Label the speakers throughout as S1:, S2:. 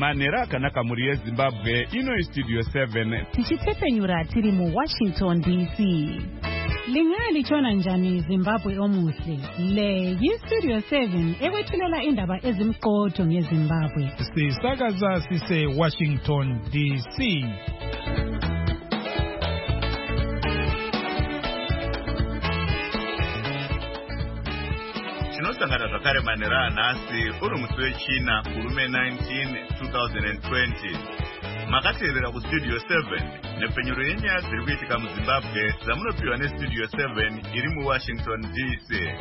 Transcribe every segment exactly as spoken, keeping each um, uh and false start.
S1: manhero akanaka muri yeZimbabwe. Ino Studio seven
S2: tichitepenyura tiri mu Washington D C. Lingali chona njani Zimbabwe omuhle. Le yi Studio seven ekwethulela indaba ezimqotho ngeZimbabwe.
S3: Sisakaza sise Washington D C.
S1: Tinosangana zvakare manhero anhasi uri musi wechina kurume nineteen twenty twenty. Makateerera kuStudio seven nepfenyuro yenyaya dziri kuitika muZimbabwe dzamunopiwa neStudio seven iri muWashington D C.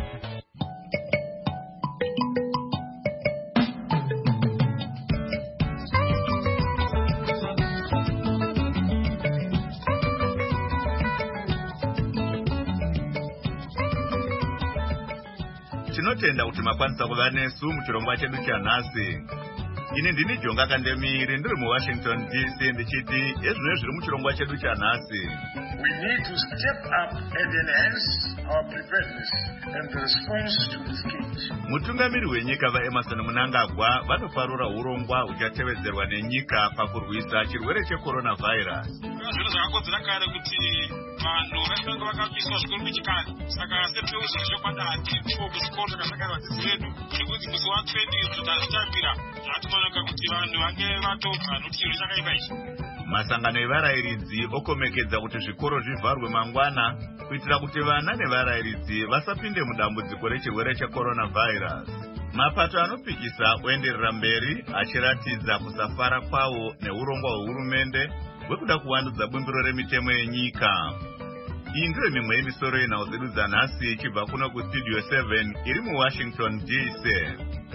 S1: Tinotenda kuti makwanisa kuva nesu muchirongwa chedu chanhasi. Ini ndini Jonga Kandemiri ndiri muWashington D C ndichiti ezvino zviri muchirongwa chedu chanhasi.
S4: We need to step up and enhance our preparedness and the response to this case.
S1: Mutungamiri wenyika vaEmerson Mnangagwa vanoparura urongwa uchatevedzerwa nenyika pakurwisa chirwere checoronavirus.
S5: Zvinhu zvakakodzera kare kuti vanhu vasange vakaiswa zvikoro muchikari. Saka sepeuzo zvokwandati zvikoro zvakasakara vadzidzi vedu nekuti musi watwendi zvitazvitambira zvatimanika kuti vanhu vange vatobva nokuti chiro chakaipa ichi.
S1: Masangano evarayiridzi okomekedza kuti zvikoro zvivharwe mangwana kuitira kuti vana nevarayiridzi vasapinde mudambudziko rechirwere checoronavirus. Mapato anopikisa oenderera mberi achiratidza kusafara kwawo neurongwa hwehurumende hwekuda kuvandudza bumbiro remitemo yenyika. Iyi ndiyo mimwe yemisoro yenhau dzedu dzanhasi ichibva kuno kuStudio seven iri muWashington D C.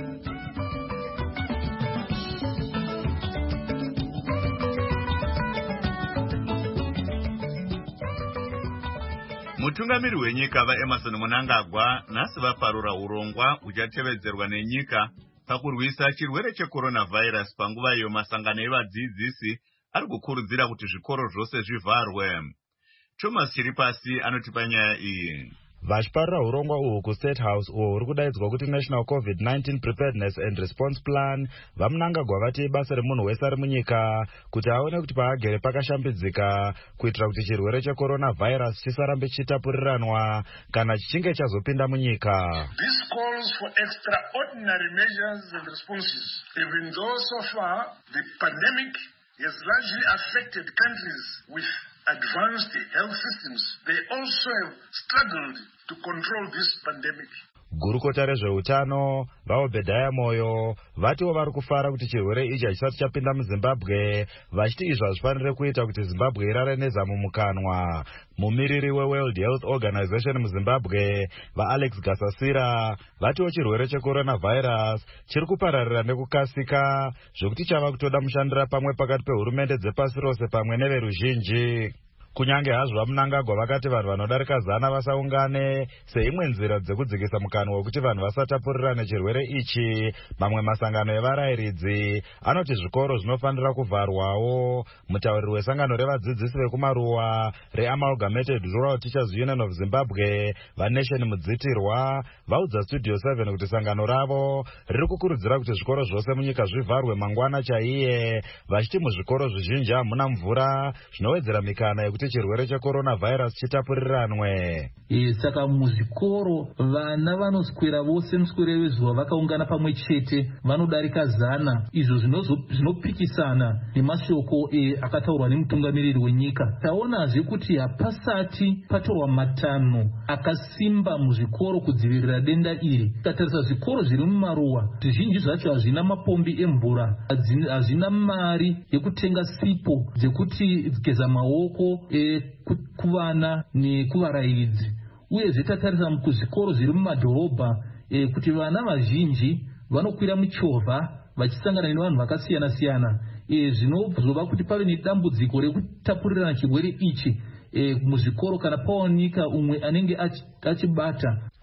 S1: Mutungamiri wenyika vaEmerson Mnangagwa nhasi vaparura urongwa uchatevedzerwa nenyika pakurwisa chirwere checoronavirus panguva iyo masangano evadzidzisi ari kukurudzira kuti zvikoro zvose zvivharwe. Thomas Chiripasi anotipa nyaya iyi.
S6: Vachiparira urongwa uhu kuState House uho huri kudaidzwa kuti National COVID nineteen Preparedness and Response Plan, vaMnangagwa vati basa remunhu wese ari munyika kuti aone kuti paagere pakashambidzika kuitira kuti chirwere checoronavirus chisarambe chichitapuriranwa kana chichinge chazopinda munyika.
S4: This calls for extraordinary measures and responses. Even though so far the pandemic has largely affected countries with advanced health systems, they also have struggled to control this pandemic.
S6: Gurukota rezveutano vaObedhaya Moyo vatiwo vari kufara kuti chirwere ichi hachisati chapinda muZimbabwe, vachiti izvi hazvifanire kuita kuti Zimbabwe irare nezamu mukanwa. Mumiriri weWorld Health Organization muZimbabwe vaAlex Gasasira vatiwo chirwere checoronavirus chiri kupararira nekukasika zvokuti chava kutoda mushandira pamwe pakati pehurumende dzepasi rose pamwe neveruzhinji. Kunyange hazvo vaMnangagwa vakati vanhu vanodarika zana vasaungane seimwe nzira dzekudzikisa mukanwa wekuti vanhu vasatapurirane chirwere ichi, mamwe masangano evarayiridzi anoti zvikoro zvinofanira kuvharwawo. Mutauriri wesangano revadzidzisi vekumaruwa reAmalgamated Rural Teachers Union of Zimbabwe vaNation Mudzitirwa vaudza Studio seven kuti sangano ravo riri kukurudzira kuti zvikoro zvose munyika zvivharwe mangwana chaiye, vachiti muzvikoro zvizhinji hamuna mvura zvinowedzera mikana yekuti chirwere checoronavirus chitapuriranwe.
S7: E, saka muzvikoro vana vanoswera vose muswere wezuva vakaungana pamwe chete vanodarika zana, izvo zvinopikisana nemashoko e, akataurwa nemutungamiriri wenyika. Taonazve kuti hapasati patorwa matanho akasimba muzvikoro kudzivirira denda iri. Tatarisa zvikoro zviri mumaruwa zvizhinji zvacho hazvina mapombi emvura, hazvina mari yekutenga sipo dzekuti geza maoko e, kuvana nekuvarayiridzi. Uye zvitatarisa kuzvikoro zviri mumadhorobha e, kuti vana vazhinji vanokwira muchovha vachisangana nevanhu vakasiyana siyana, e, zvinozova kuti pave nedambudziko rekutapurirana chirwere ichi e, muzvikoro kana pawanika umwe anenge achibata.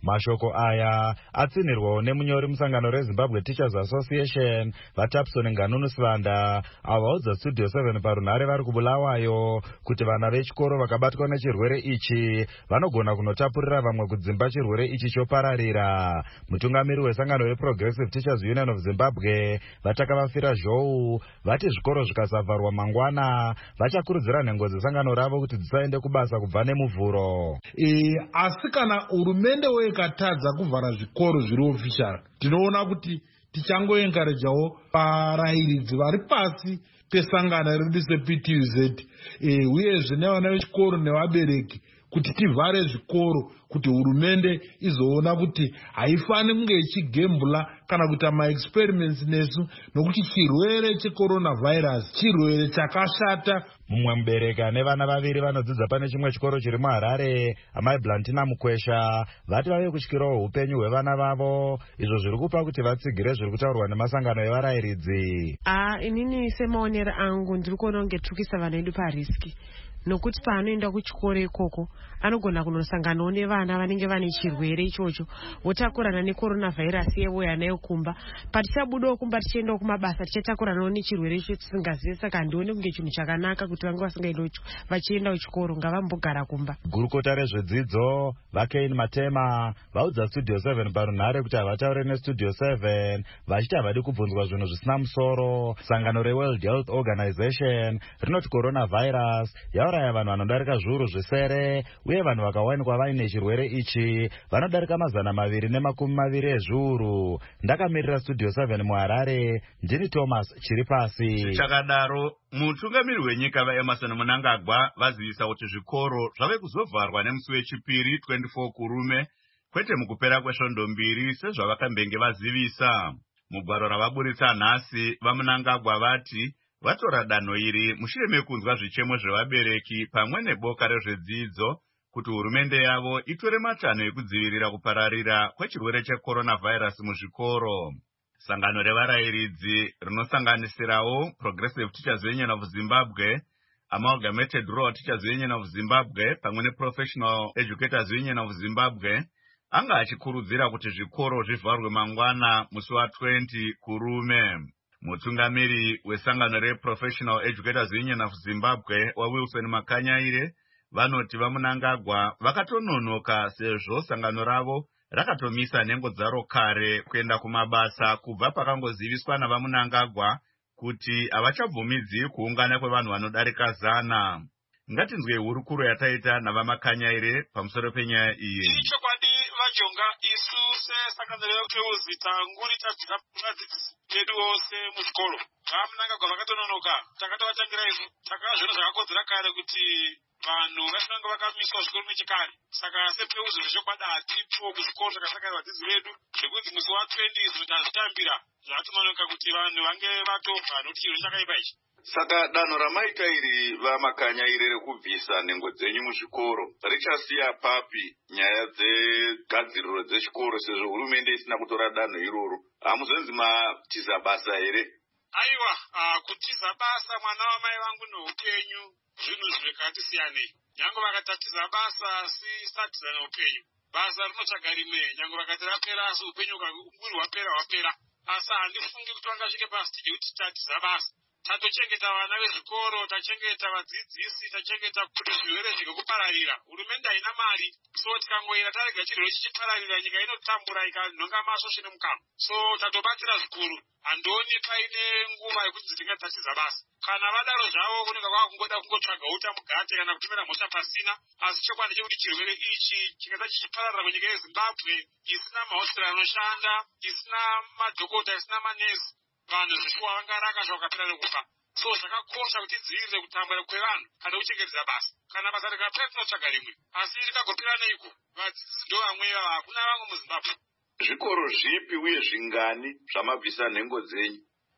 S6: Mashoko aya atsinirwawo nemunyori musangano reZimbabwe Teachers Association vaTapson Nganunu Sivanda avo vaudza Studio seven parunhare vari kuBulawayo kuti vana vechikoro vakabatwa nechirwere ichi vanogona kunotapurira vamwe kudzimba chirwere ichi chopararira. Mutungamiri wesangano reProgressive Teachers Union of Zimbabwe vatakavafira zhou vati zvikoro zvikasavharwa mangwana vachakurudzira nhengo dzesangano ravo kuti dzisaende kubasa kubva nemuvhuro.
S3: E, asi kana hurumende ikatadza kuvhara zvikoro zviri official, tinoona kuti tichangoenkarejawo varairidzi vari pasi pesangano redu seP T U Z e, uyezve nevana vechikoro nevabereki kuti tivhare zvikoro kuti hurumende izoona kuti haifani kunge ichigembula kana kuita maexperiments nesu nokuti chirwere checoronavirus chirwere chakashata.
S6: Mumwe mubereki ane vana vaviri vanodzidza pane chimwe chikoro chiri muHarare, amai Blantina Mukwesha vati vave kutyirawo upenyu hwevana vavo, izvo zviri kupa kuti vatsigire zviri kutaurwa nemasangano evarairidzi.
S8: Ah, inini semaonero angu ndiri kuona kunge tiri kuisa vana vedu pariski, nokuti paanoenda kuchikoro ikoko anogona kunosanganawo nevana vanenge vane chirwere ichocho votakurana necoronavirus yevouya nayo kumba. Patichabudawo kumba tichiendawo kumabasa tichatakuranawo nechirwere icho tisingazivi. Saka handioni kunge chinhu chakanaka kuti vange vasingaendawo vachiendawo chikoro, ngavambogara kumba.
S6: Gurukota rezvedzidzo vaKain Matema vaudza Studio seven parunhare kuti havataure neStudio seven vachiti havadi kubvunzwa zvinhu zvisina musoro. Sangano reWorld Health Organization rinoti coronavirus yauraya vanhu vanodarika zviuru zvisere uye vanhu vakawanikwa vaine chirwere ichi vanodarika mazana maviri nemakumi maviri ezviuru. Ndakamirira Studio seven muHarare, ndini Thomas Chiripasi.
S1: Zvichakadaro, mutungamiri wenyika vaEmerson Mnangagwa vazivisa kuti zvikoro zvave kuzovharwa nemusi wechipiri twenty-four kurume kwete mukupera kwesvondo mbiri sezvavakambenge vazivisa. Mugwaro ravaburitsa nhasi vaMnangagwa vati vatora danho iri mushure mekunzwa zvichemo zvevabereki pamwe neboka rezvedzidzo kuti hurumende yavo itore matanho ekudzivirira kupararira kwechirwere checoronavirus muzvikoro. Sangano revarairidzi rinosanganisirawo Progressive Teachers Union of Zimbabwe, Amalgamated Rural Teachers Union of Zimbabwe pamwe neProfessional Educators Union of Zimbabwe anga achikurudzira kuti zvikoro zvivharwe mangwana musi wa20 kurume. Mutungamiri wesangano reProfessional Educators Union of Zimbabwe waWilson Makanyaire vanoti vaMnangagwa vakatononoka sezvo sangano ravo rakatomisa nhengo dzaro kare kuenda kumabasa kubva pakangoziviswa navaMnangagwa kuti havachabvumidzi kuungana kwevanhu vanodarika zana. Ngatinzwe hurukuro yataita navaMakanyaire pamusoro penyaya iyi.
S5: Ichokwadi vajonga isu sesangano reUzi tanguri tadzika vadzidzisi vedu vose muzvikoro. VaMnangagwa vakatononoka takatovatangira isu takava zvinhu zvakakodzera kare kuti vanhu vasinanga vakamiswa zvikoro nechikare. Saka sePeuzi zvechokwadi hatipo kuzvikoro zvakasangana vadzidzi vedu zvekunzi musi wa20 izvo tazvitambira zvatononoka kuti vanhu vange vatobva nokuti chiro chakaipa ichi.
S1: Saka danho ramaita iri vaMakanyaire rekubvisa nhengo dzenyu muzvikoro richasiya papi nyaya dzegadziriro dzechikoro sezvo hurumende isina kutora danho iroro? Hamuzonzi matiza basa here?
S5: Aiwa, uh, kutiza basa mwana wamai vangu noupenyu zvinhu zvakati siyanei. Nyange vakatatiza basa asi satiza noupenyu. Basa rinotsvaga rimwe, nyange vakati rapera asi upenyu uri hwapera hwapera. Asi handifungi kuti vangasvike pasi tichiti tatiza basa. Tatochengeta vana vezvikoro, tachengeta vadzidzisi, tachengeta kuti zvirwere zvikupararira. Hurumende haina mari, so tikangoira tarega chirwere chichipararira nyika inotambura ikanhonga masvosve nemukanwa. So tatobatsira zvikuru. Handoni paine nguva yekuti tingatatiza basa. Kana vadaro zvavo kunenge kwakungoda kungotsvaga uta mugate kana kutumira mhosva pasina. Asi chokwadi chekuti chirwere ichi chingada chichipararira munyika yeZimbabwe isina mahosipitari anoshanda, isina madhokota, isina manesi, vanhu zvifuwa vangaraka vakapera nekufa. So zvakakosha kuti tidzivirire kutambura kwevanhu kana kuchengetedza basa. Kana basa rikapera tinotsvaga rimwe. Asi rikagopera neiko? Vadzidzisi ndo vamwe ivava, hakuna vamwe muZimbabwe.
S1: Zvikoro zvipi uye zvingani zvamabvisa nhengo dzenyu?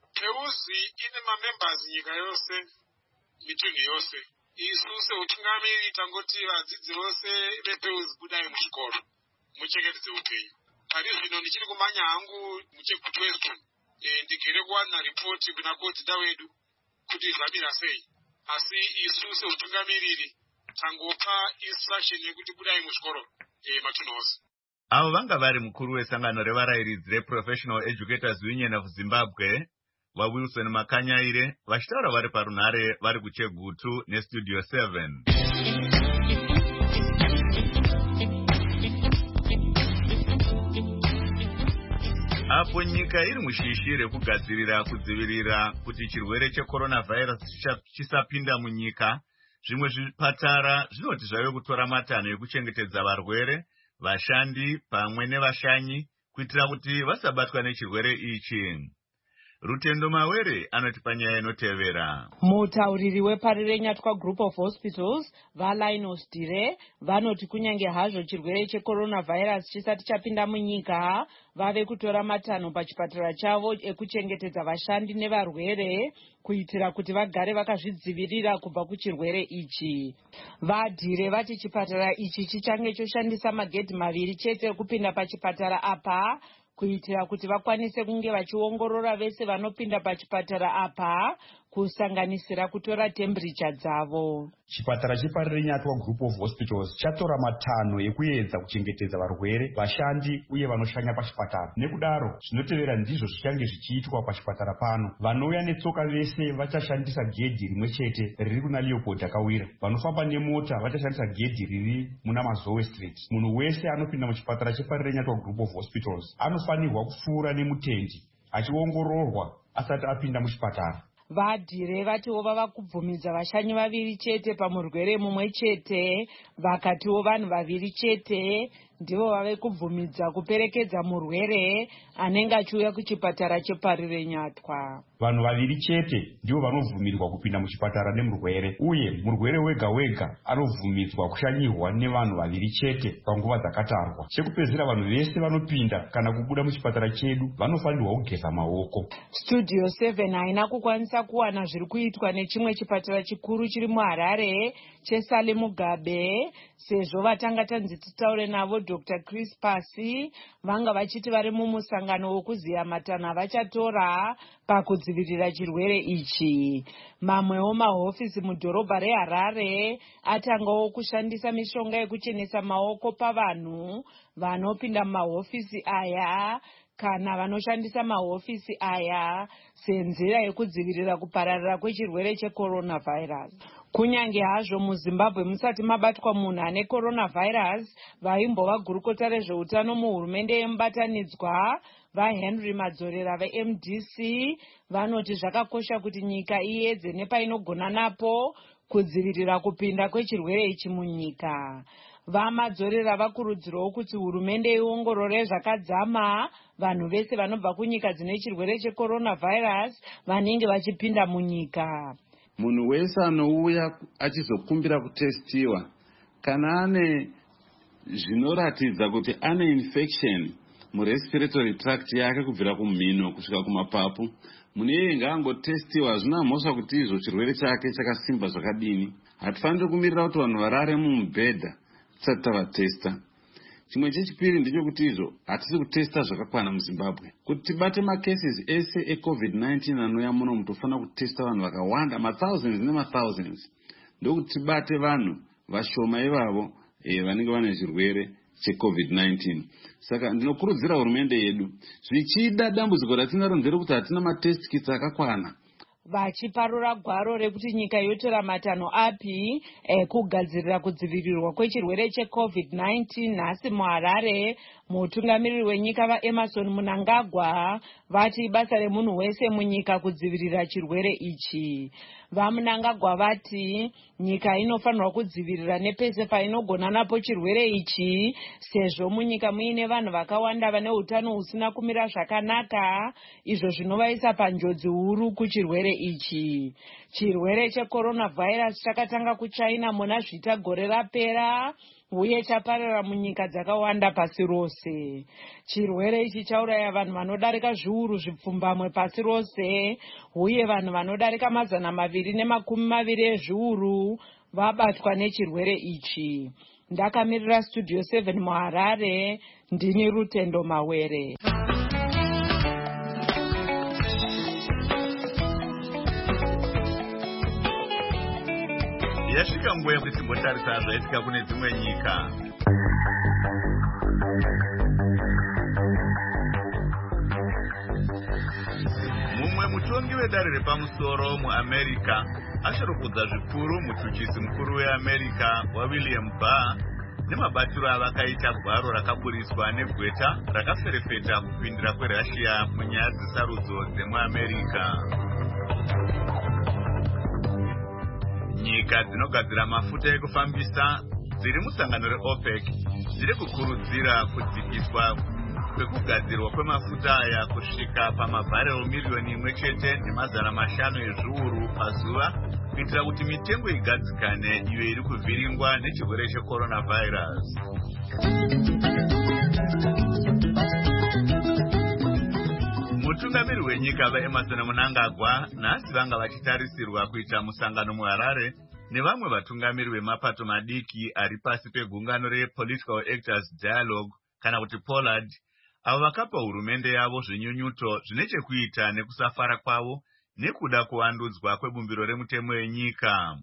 S5: Peuzi ine mamembers nyika yose, mitunhu yose. Isu seutungamiri tangoti vadzidzi vose vePeuzi budai muzvikoro muchengetedze upenyu. Pari zvino ndichiri kumanya hangu muchekutwezvo ndigere kuwana ripoti kuna kodzida wedu kuti zvamira sei. Asi isu seutungamiriri tangopa instruction yekuti budai muzvikoro matunhu ose.
S1: avo vanga vari mukuru wesangano revarayiridzi reprofessional educators union of zimbabwe vaWilson Makanyaire vachitaura vari parunhare vari kuChegutu nestudio seven. Apo nyika iri mushishi rekugadzirira kudzivirira kuti chirwere checoronavirus chisapinda munyika, zvimwe zvipatara zvinoti zvave kutora matanho ekuchengetedza varwere, vashandi pamwe nevashanyi kuitira kuti vasabatwa nechirwere ichi. Rutendo Mawere anoti panyaya inotevera.
S9: Mutauriri weParirenyatwa Group of Hospitals vaLinus Dire vanoti kunyange hazvo chirwere checoronavirus chisati chapinda munyika, vave kutora matanho pachipatara chavo ekuchengetedza vashandi nevarwere kuitira kuti vagare vakazvidzivirira kubva kuchirwere ichi. VaDire vati chipatara ichi chichange choshandisa magedhi maviri chete ekupinda pachipatara apa kuitira kuti vakwanise kunge vachiongorora vese vanopinda pachipatara apa, kusanganisira kutora temperature dzavo.
S10: Chipatara cheParirenyatwa Group of Hospitals chatora matanho ekuedza kuchengetedza varwere, vashandi uye vanoshanya pachipatara. Nekudaro zvinotevera ndizvo zvichange zvichiitwa pachipatara pano. Vanouya netsoka vese vachashandisa gedhi rimwe chete riri kuna Leopold Akawira. Vanofamba nemota vachashandisa gedhi riri muna Mazowe Street. Munhu wese anopinda muchipatara cheParirenyatwa Group of Hospitals anofanirwa kupfuura nemutendi achiongororwa asati apinda muchipatara.
S9: VaDire vatiwo vava kubvumidza vashanyi vaviri chete pamurwere mumwe chete, vakatiwo vanhu vaviri chete ndivo vave kubvumidza kuperekedza murwere anenge achiuya kuchipatara cheParirenyatwa.
S10: Vanhu vaviri chete ndivo vanovhumirwa kupinda muchipatara nemurwere, uye murwere wega wega anovhumidzwa kushanyirwa nevanhu vaviri chete panguva dzakatarwa. Chekupedzisira vanhu vese vanopinda kana kubuda muchipatara chedu vanofanirwa kugeza maoko.
S9: Studio seven haina kukwanisa kuwana zviri kuitwa nechimwe chipatara chikuru chiri muHarare cheSale Mugabe, sezvo vatanga tanzi titaure navo Doctor Chris Pasi vanga vachiti vari mumusangano wokuziya matanho avachatora pakudzivirira chirwere ichi. Mamwewo mahofisi mudhorobha reHarare atangawo kushandisa mishonga yekuchenesa maoko pavanhu vanopinda mumahofisi aya kana vanoshandisa mahofisi aya senzira yekudzivirira kupararira kwechirwere checoronavirus. Kunyange hazvo muZimbabwe musati mabatwa munhu ane coronavirus, vaimbova gurukota rezveutano muhurumende yemubatanidzwa vaHenry Madzorera veM D C vanoti zvakakosha kuti nyika iedze nepainogona napo kudzivirira kupinda kwechirwere ichi munyika. VaMadzorera vakurudzirawo kuti hurumende iongorore zvakadzama vanhu vese vanobva kunyika dzine chirwere checoronavirus vanenge vachipinda munyika.
S11: Munhu wese anouya achizokumbira kutestiwa kana ane zvinoratidza kuti ane infection murespiratory tract yake kubvira kumhino kusvika kumapapu, munhu iyeye ngaangotestiwa. Hazvina mhosva kuti izvo chirwere chake chakasimba zvakadini. Hatifaniri kumirira kuti vanhu varare mumubhedha tisati tavatesta. Chimwe chechipiri ndechekuti izvo hatisi kutesta zvakakwana muZimbabwe. Kuti tibate macases ese ecovid nineteen anouya muno mutofana kutesta vanhu vakawanda, mathousands nemathousands, ndokuti tibate vanhu vashoma ivavo e, vanenge vane zvirwere checovid nineteen. Saka ndinokurudzira hurumende yedu zvichida dambudziko ratinaro nderekuti hatina matest kits akakwana.
S9: Vachiparura gwaro rekuti nyika yotora matanho api ekugadzirira kudzivirirwa kwechirwere checovid nineteen nhasi muHarare, mutungamiriri wenyika vaEmerson Mnangagwa vati basa remunhu wese munyika kudzivirira chirwere ichi. VaMnangagwa vati nyika inofanirwa kudzivirira nepese painogona napo chirwere ichi, sezvo munyika muine vanhu vakawanda vane utano husina kumira zvakanaka, izvo zvinovaisa panjodzi huru kuchirwere ichi. Chirwere checoronavirus chakatanga kuChina muna zvita gore rapera uye chaparara munyika dzakawanda pasi rose. Chirwere ichi chauraya vanhu vanodarika zviuru zvipfumbamwe pasi rose, uye vanhu vanodarika mazana maviri nemakumi maviri ezviuru vabatwa nechirwere ichi. Ndakamirira Studio seven muHarare, ndini Rutendo Mawere.
S1: Yasvika nguva yekuti timbotarisa zvaitika kune dzimwe nyika. mutongi wedare repamusoro muamerica asharukudza zvikuru mutsvukisi mukuru weamerica waWilliam Barr nemabatiro avakaita gwaro rakaburiswa negweta rakaferefeta kupindira kwerussia munyaya dzesarudzo dzemuamerica. Nyika dzinogadzira mafuta ekufambisa dziri musangano reOPEC dziri kukurudzira kudzikiswa kwekugadzirwa kwemafuta aya kusvika pamabharel miriyoni imwe chete nemazana mashanu ezviuru pazuva kuitira kuti mitengo igadzikane iyo iri kuvhiringwa nechirwere checoronavirus. Mutungamiri wenyika vaEmerson Mnangagwa nhasi vanga vachitarisirwa kuita musangano muHarare nevamwe vatungamiri vemapato madiki ari pasi pegungano rePolitical Actors Dialogue kana kuti POLAD, avo vakapa hurumende yavo zvinyunyuto zvine chekuita nekusafara kwavo nekuda kuvandudzwa kwebumbiro remutemo yenyika.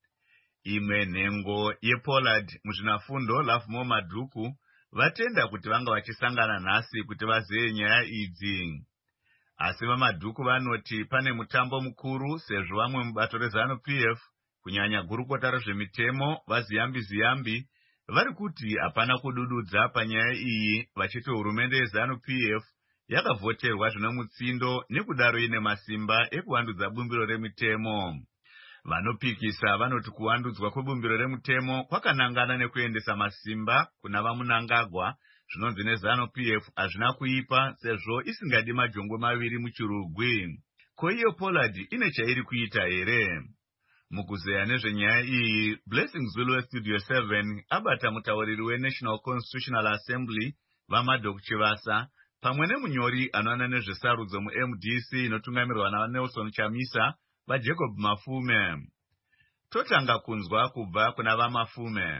S1: Imwe nhengo yePOLAD muzvinafundo Lovemore Madhuku vatenda kuti vanga vachisangana nhasi kuti vazeye nyaya idzi. Asi vaMadhuku vanoti pane mutambo mukuru sezvo vamwe mubato reZANU-P F kunyanya gurukota rezvemitemo vaziyambi ziyambi vari kuti hapana kudududza panyaya iyi vachiti hurumende yeZANU-P F yakavhoterwa zvine mutsindo nekudaro ine masimba ekuvandudza bumbiro remitemo. Vanopikisa vanoti kuvandudzwa kwebumbiro remutemo kwakanangana nekuendesa masimba kuna vaMnangagwa zvinonzi neZANU-P F hazvina kuipa sezvo isingadi majongwe maviri muchirugwi. Ko iyo POLAD ine chairi kuita here? Mukuzeya nezvenyaya iyi, Blessing Zulu weStudio seven abata mutauriri weNational Constitutional Assembly vaMadok Chivasa pamwe nemunyori anoona nezvesarudzo muM D C inotungamirwa naNelson Chamisa vaJacob Mafume. Totanga kunzwa kubva kuna vaMafume.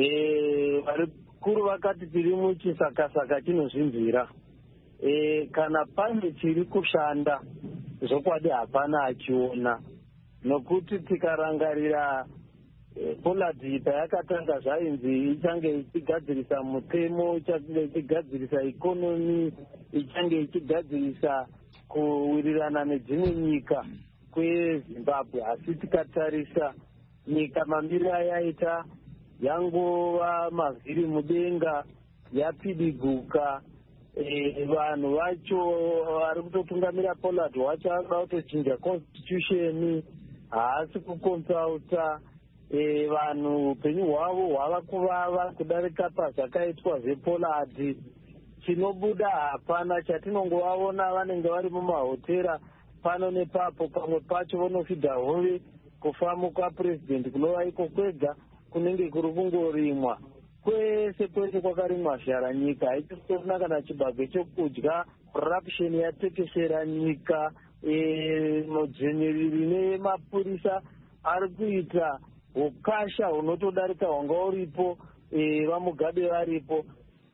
S12: Eh, varikuru vakati tiri muchisakasaka chinozvinzira. Eh, kana pane chiri kushanda zvokwadi hapana achiona. Nokuti tikarangarira eh, POLAD payakatanga zvainzi ichange ichigadzirisa mutemo, ichange ichigadzirisa ikonomi, ichange ichigadzirisa kuwirirana nedzimwe nyika kweZimbabwe. Asi tikatarisa nyika mamiriro ayaita yangova mavhiri mudenga, yapidiguka. E, vanhu vacho vari kutotungamira POLAD wacho vanoda kutochinja constitution, haasi kukonsulta. E, vanhu upenyu hwavo hwava kuvava kudarika pazvakaitwa zvePOLAD. Chinobuda hapana, chatinongovaona vanenge vari mumahotera pano nepapo, pamwe pacho vanofidha hove kufamu kwaPurezidendi kunova iko kwega kunenge kuri kungorimwa. Kwese kwese kwakarimwa zhara nyika haisisina kana chibage chokudya. Corruption yatekeshera nyika. E, mudzvinyiriri nemapurisa ari kuita ukasha hunotodarika hwanga uripo. E, vaMugabe varipo.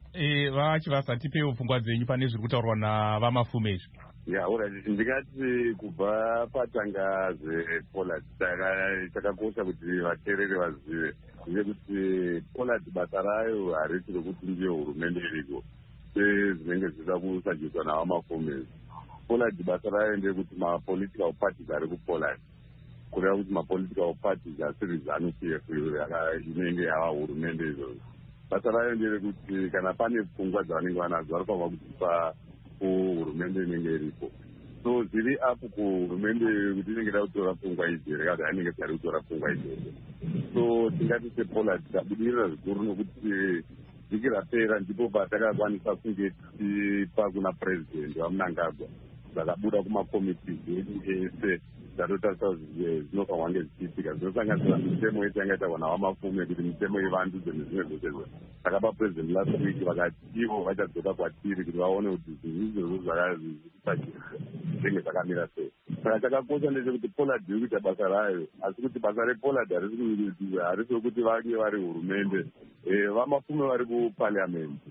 S13: E, vaChivasa tipewo pfungwa dzenyu pane zviri kutaurwa navaMafume izvi.
S14: Ya, alright, ndingati kubva patanga zvePOLAD chakakosha kuti vateereri vazive uye kuti POLAD basa rayo harisi rokuti ndiyo hurumende iriko sezvinenge zvichida kusadziswa navaMafume. POLAD basa rayo ndeyekuti mapolitical parties ari kuPOLAD, kureva kuti mapolitical parties asiri ZANU-P F inenge yava hurumende izvozvo. Basa rayo nderekuti kana pane pfungwa dzavanenge vanadzo vanofanira kudzipa kuhurumende inenge iripo. So zviri apo kuhurumende kuti inenge ida kutora pfungwa idzi here kana kuti anenge sari kutora pfungwa idzodzo. So tingati sePOLAD tabudirira zvikuru nokuti vhiki rapera ndipo patakakwanisa kunge tichipa kuna purezidendi vaMnangagwa zvakabuda kumakomiti edu ese dzatotarisa zvinofanirwa kunge zvichiitika zvinosanganisira mitemo yetangaita navaMafume kuti mitemo ivandudze nezvimwe zvose. Takapa purezidendi last week vakati ivo vachadzoka kwatiri kuti vaone kuti zvinhu izvozvo zvakazvipachiisa zvinenge zvakamira sei. Saka chakakosha ndechekuti POLAD iri kuita basa rayo, asi kuti basa rePOLAD harisi rokuti vange vari hurumende. VaMafume vari kupariamendi.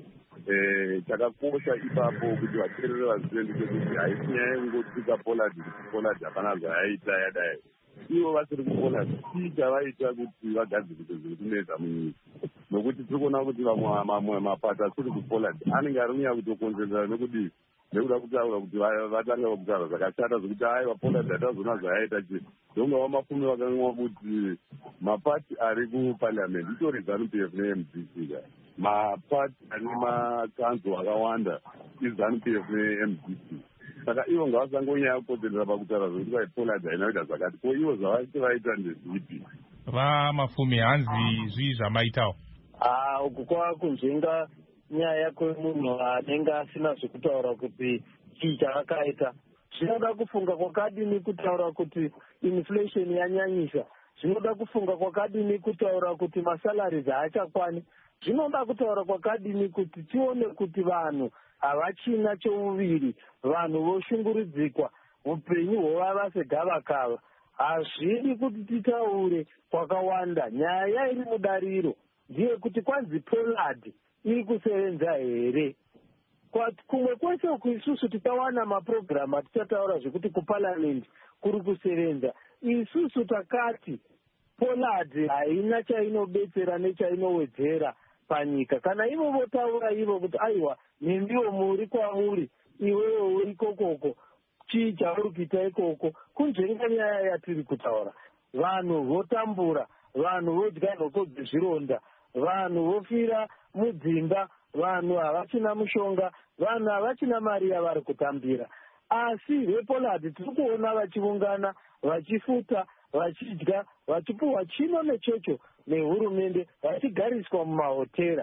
S14: Chakakosha ipapo kuti vateereri vazive ndechekuti haisi nyaya yengotsika POLAD kuti POLAD hapana zvayaita yadai. Ivo vasiri kuPOLAD chii chavaita kuti vagadzirise zviri kunetsa munyika. Nokuti tiri kuona kuti mamwe mapato asiri kuPOLAD anenge ari kunyanya kutokonzeresa nekuti nekuda kutaura kuti vatanga kutaura zvakashata zvokuti aiwa Poland hatazoona zvaaita chi ndonga wamapfumi vakanwa kuti mapati ari kupaliamendi itori ZANU P F ne-M D C ka mapati ane makanzo akawanda iZANU P F ne-M D C saka ivo ngavasangonyaya kupoterera pakutaura zvokuti vai Poland haina kuita zvakati ko ivo zvavati vaita ndezvipi
S13: vamapfumi hanzi zvii zvamaitawo
S12: ah uku kwava kunzvenga nyaya kwemunhu anenge asina zvekutaura kuti chii chakakaita zvinoda kufunga kwakadini kutaura kuti inflation yanyanyisa zvinoda kufunga kwakadini kutaura kuti masalari haachakwani zvinoda kutaura kwakadini kuti tione kuti vanhu havachina chouviri vanhu voshungurudzikwa upenyu hwovava segavakava hazvidi kuti titaure kwakawanda nyaya iri mudariro ndeyekuti kwanzi Poland iri kusevenza here kumwe kwese uku isusu tikawana mapurogiramu atichataura zvekuti kuparliamendi kuri kusevenza isusu takati Poland haina chainobetsera nechainowedzera panyika kana ivo votaura ivo kuti aiwa nembiwo muri kwamuri iwewe uri kokoko chii chauri kuita ikoko kunzvenga nyaya yatiri kutaura vanhu votambura vanhu vodya nhoko dzezvironda vanhu vofira mudzimba vanhu havachina mushonga vanhu havachina mari yavari kutambira asi vePoland tiri kuona vachiungana vachifuta vachidya vachipuhwa chino nechocho nehurumende vachigariswa mumahotera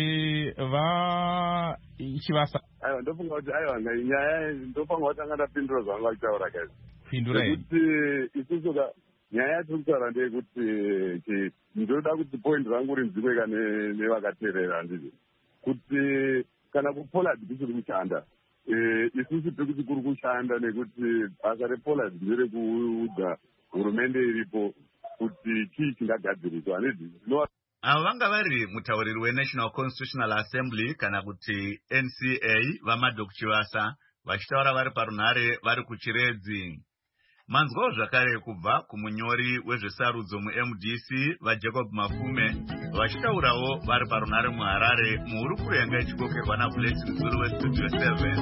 S13: va chivasa
S14: aiwa ndofunga kuti aiwa nyaya ndofanga kuti anga ndapindura zvanga vachitaura kaizvo
S13: pindurai
S14: kuti isusu ka nyaya yatiri kutaura ndeyekuti ndoda kuti point rangu rinzwika nevakateerera handizvo kuti kana kuPoland kusiri kushanda isusu tiri kuti kuri kushanda nekuti basa rePoland nderekuudza hurumende iripo kuti chii chingagadziriswa handizvi
S1: avo vanga vari mutauriri weNational Constitutional Assembly kana kuti N C A vaMadok Chivasa vachitaura vari parunhare vari kuchiredzi. Manzwawo zvakare kubva kumunyori wezvesarudzo mu-M D C vaJacob Mafume vachitaurawo vari parunhare muHarare muhurukuro yanga ichikokerwa naBlessing Zulu weStudio seven.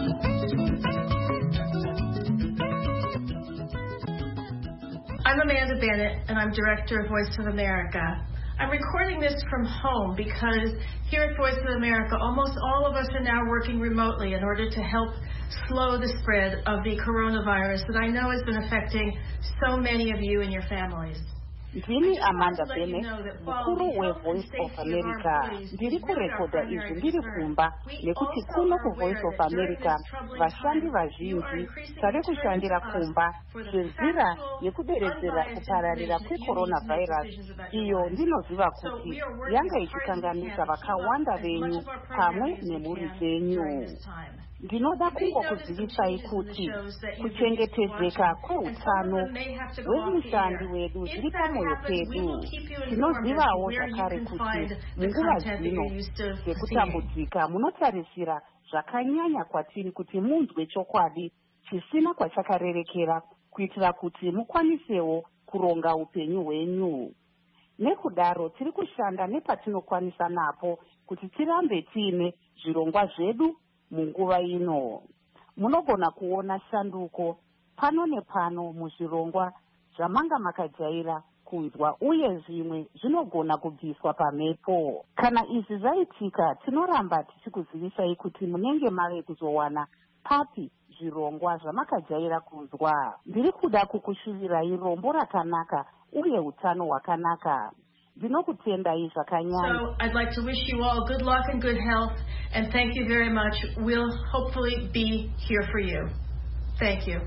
S15: I'm Amanda Bennett, and I'm director of Voice of America. I'm recording this from home because here at Voice of America, almost all of us are now working remotely in order to help slow the spread of the coronavirus that I know has been affecting so many of you and your families.
S16: Ndini Amanda Bennett, mukuru weVoice of America. Ndiri kurekodha izvi ndiri kumba nekuti kuno kuVoice of America vashandi vazhinji tari kushandira kumba senzira yekuderedzera kupararira kwecoronavirus iyo ndinoziva kuti yanga ichikanganisa vakawanda venyu pamwe nemhuri dzenyu. Ndinoda kungokuzivisai kuti kuchengetedzeka kweutano hwemushandi wedu zviri pamwoyo pedu. Tinozivawo zvakare kuti munguva dzino dzekutambudzika munotarisira zvakanyanya kwatiri kuti munzwe chokwadi chisina kwachakarerekera kuitira kuti mukwanisewo kuronga upenyu hwenyu. Nekudaro tiri kushanda nepatinokwanisa napo kuti tirambe tiine zvirongwa zvedu munguva ino. Munogona kuona shanduko pano nepano muzvirongwa zvamanga makajaira kunzwa uye zvimwe zvinogona kubviswa pamhepo. Kana izvi zvaitika tinoramba tichikuzivisai kuti munenge mave kuzowana papi zvirongwa zvamakajaira kunzwa. Ndiri kuda kukushuvirai rombo rakanaka uye utano hwakanaka. So
S15: I'd like to wish you all good luck and good health, and thank you very much. We'll hopefully be here for you. Thank you.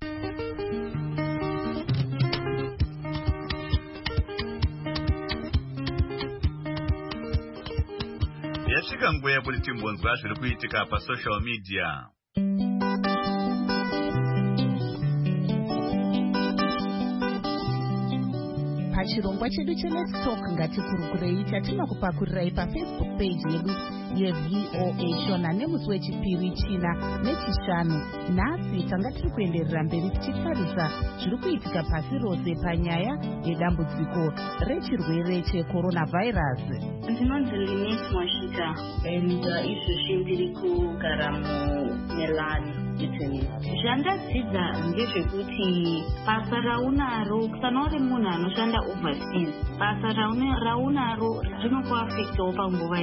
S1: Yashika nguva yekuti timbonzwa zviri kuitika pasocial media.
S17: pachirongwa chedu cheLet's Talk Ngatikurukurei chatinokupakurirei pafacebook page yedu yeV O A Shona nemusi wechipiri china nechishanu. Nhasi tanga tiri kuenderera mberi tichitarisa zviri kuitika pasi rose panyaya yedambudziko rechirwere cheCoronavirus.
S18: Ndinonzi Linus Mwashita and uh, izvozvi ndiri kugara muMilan. Zvandadzidza ndezvekuti basa raunaro kana uri munhu anoshanda overseas, basa raunaro rinokuafectawo panguva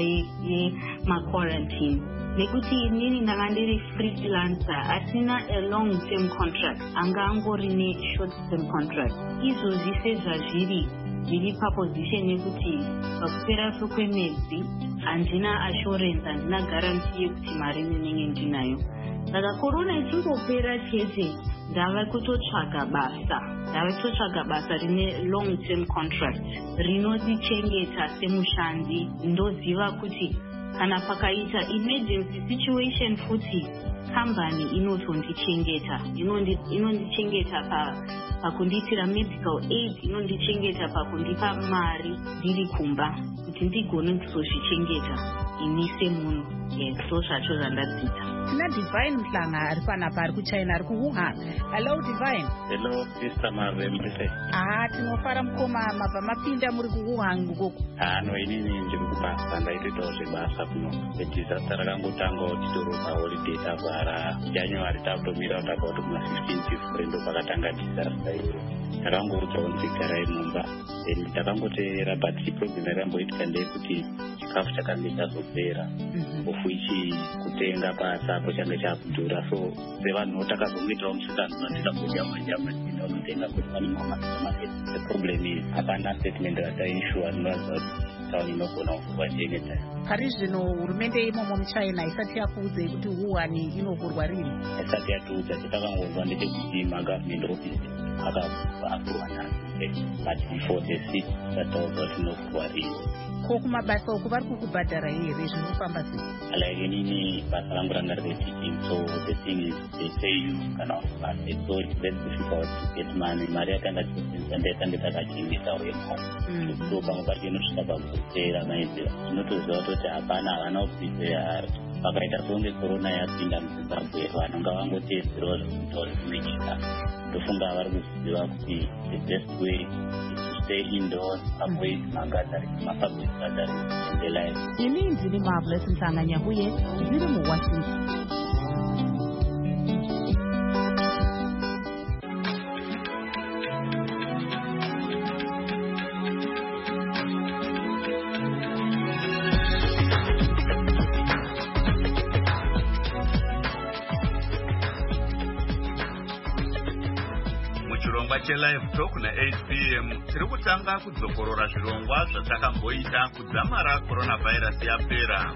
S18: yemaquarantine, nekuti inini ndanga ndiri freelancer asina a long term contract, anga angori ne-short term contract. Izvozvi sezvazviri zviri paposition yekuti pakupera kwemwedzi handina assurance, handina guarantee yekuti mari ndinenge ndinayo. Saka corona ichingopera chete ndava kutotsvaga basa ndava kutotsvaga basa rine long term contract rinotichengeta semushandi. Ndoziva kuti kana pakaita emergency situation futi kambani inotondichengeta, inondichengeta pakundiitira medical aid, inondichengeta pakundipa mari ndiri kumba kuti ndigone kuzozvichengeta ini semunhu. Yes, so zvacho zvandadzidza.
S17: Tina Divine Mhlanga ari panapa ari kuChina, ari kuWuhan. Hello Divine.
S19: Hello Sister Marvemse.
S17: Ah, tinofara mukoma mabva mapinda muri kuWuhan ukoko.
S19: Ah, no, inini ndiri kubasa, ndaitoitawo zvebasa kuno. Disaster rakangotanga titoro paholiday tavhara January takutomira takauti kuna fifteenth February ndo pakatanga disaster iro. Takangoudzawo ndigara mumba. Then takangoteera but problem yakamboitika ndeyekuti chikafu chakange chazopera. Ofuichi kutenga basa apo change chakudhura, so sevanhu takazongoitawo musangano nandisambodya manyama ndinotenga kuti pane mamarket. The problem is hapana statement rataishua rinoratidza kuti tauni inogona kuvachengeta.
S17: Pari zvino hurumende imomo muChina isati yakuudzei kuti Wuhan inovhurwa rini?
S19: Isati yatiudza, chatakangozwa ndechekuti magavhmendi office akavhurwa nhasi, but before the six tataudza kuti inovhurwa rini.
S17: Ko kumabasa uku vari kukubhadhara here zvinofamba sei?
S19: Like inini basa rangu ranga riri teaching, so the thing is they pay you kana basa, so it's very difficult to get money. Mari yakanga chisenza ndetanga takachengeta wemo, so pamwe pacho inosvika pakupera maizera. Zvinotoziva kuti hapana havana kuprepare. Pakaita songe corona yapinda muZimbabwe, vanhu ngavangotedzerawo zvekutaura zvimechika. Ndofunga vari kuziva kuti the best way is to stay indoors, avoid magatherings, mapublic gatherings in the life.
S17: Ini ndini Marvelous Mhlanga uye ndiri muWashington.
S1: Live Talk na eight p m tiri kutanga kudzokorora zvirongwa zvatakamboita kudzamara coronavirus yapera.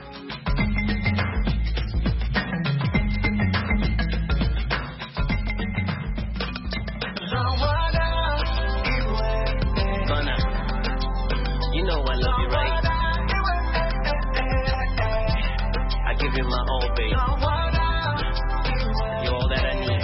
S20: You know I love you, right? I give you my all, babe. You're all that I need.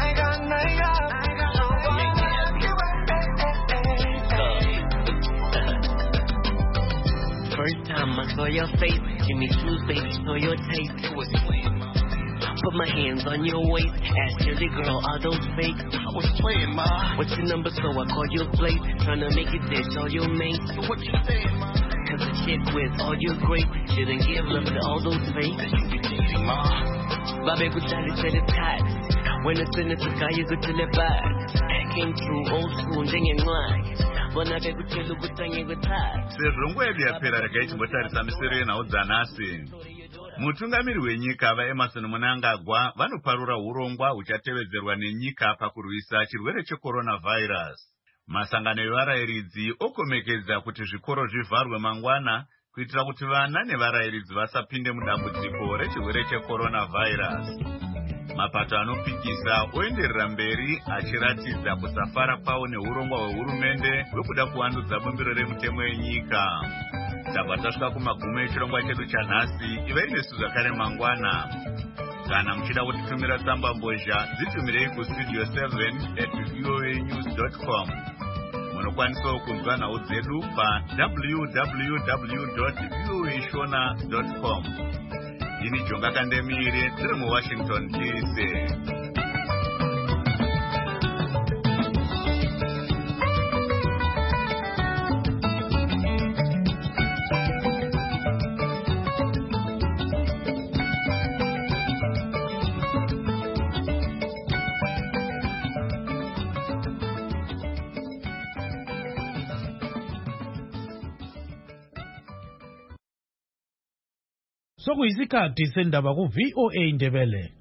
S20: First time I saw your face, Jimmy Choo's baby, saw your taste. It was playing, ma. Put my hands on your waist, asked you, the girl, are those fake? I was playing, ma. What's your number, so I called your place, trying to make it dish all your mates. So what you saying, ma? Cause the chick with all your great, shouldn't give love to all those fakes. You cheating, ma. Babe, we started to the tight. When it's in the sky, you go to the back. Came through old school, dinging line.
S1: Sezvo nguva yedu yapera regai timbotarisa misero yenhau dzanhasi. Mutungamiri wenyika vaEmerson Mnangagwa vanoparura urongwa huchatevedzerwa nenyika pakurwisa chirwere checoronavirus. Masangano evarayiridzi okomekedza kuti zvikoro zvivharwe mangwana kuitira kuti vana nevarayiridzi vasapinde mudambudziko rechirwere checoronavirus. Mapato anopikisa oenderera mberi achiratidza kusafara kwawo neurongwa hwehurumende hwekuda kuvandudza bumbiro remutemo yenyika. Tabva tasvika kumagumo echirongwa chedu chanhasi. Ivai nesu zvakare mangwana. Kana muchida kutitumira tsamba mbozha dzitumirei kustudio seven at voa news dot com. munokwanisawo kunzwa nhau dzedu pa w w w dot v o a shona dot com. Ini Jonga Kandemire tiri muWashington D C.
S3: Sokuyisikhathi sendaba ku V O A Ndebele.